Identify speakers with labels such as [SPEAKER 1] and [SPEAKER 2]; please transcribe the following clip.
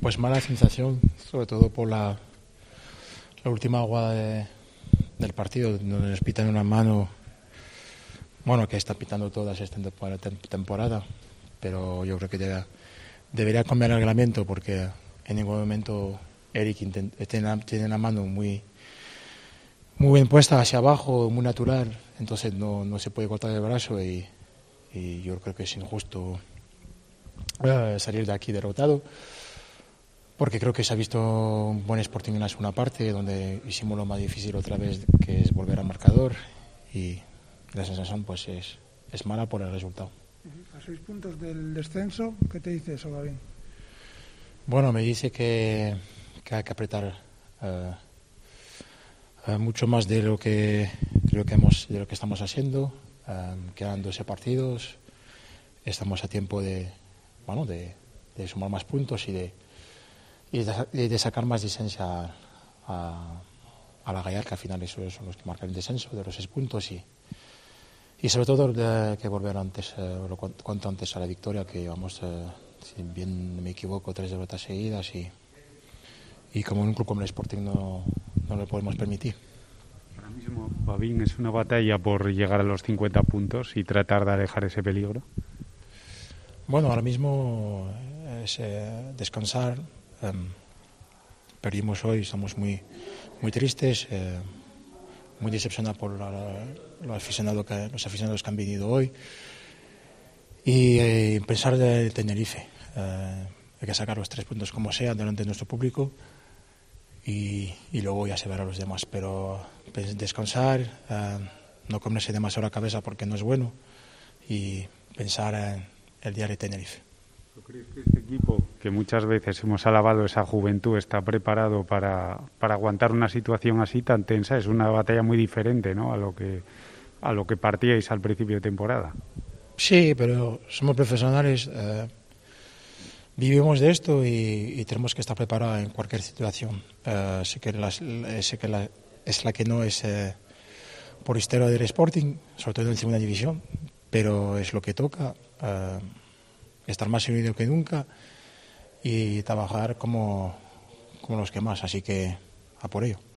[SPEAKER 1] Pues mala sensación, sobre todo por la última jugada del partido, donde nos pitan una mano, bueno, que está pitando todas esta temporada, pero yo creo que debería cambiar el reglamento porque en ningún momento Eric tiene la mano muy bien puesta hacia abajo, muy natural, entonces no se puede cortar el brazo y yo creo que es injusto salir de aquí derrotado, porque creo que se ha visto un buen Sporting en la segunda parte, donde hicimos lo más difícil otra vez, que es volver al marcador, y la sensación pues es mala por el resultado.
[SPEAKER 2] A 6 puntos del descenso, ¿qué te dice eso, Gavín?
[SPEAKER 1] Bueno, me dice que hay que apretar mucho más de lo que estamos haciendo. Quedan 12 partidos, estamos a tiempo de sumar más puntos y de sacar más licencia a la Gallar, que al final esos son los que marcan el descenso de los 6 puntos y sobre todo que volver cuanto antes a la victoria, que llevamos, si bien me equivoco, 3 derrotas seguidas y como en un club como el Sporting no lo podemos permitir.
[SPEAKER 3] Ahora mismo, Gavín, es una batalla por llegar a los 50 puntos y tratar de alejar ese peligro.
[SPEAKER 1] Bueno, ahora mismo es descansar. Perdimos hoy, estamos muy tristes, muy decepcionados por los aficionados que han venido hoy, y pensar de Tenerife. Hay que sacar los 3 puntos como sea delante de nuestro público y luego ya se verá a los demás, pero descansar, no comerse demasiado la cabeza porque no es bueno, y pensar en el día de Tenerife.
[SPEAKER 3] ¿Tú crees que este equipo, que muchas veces hemos alabado esa juventud, está preparado para aguantar una situación así tan tensa? Es una batalla muy diferente, ¿no?, a lo que partíais al principio de temporada.
[SPEAKER 1] Sí, pero somos profesionales, vivimos de esto y tenemos que estar preparados en cualquier situación. Sé que es la que no es por historia del Sporting, sobre todo en segunda división, pero es lo que toca. Estar más unido que nunca y trabajar como los que más, así que a por ello.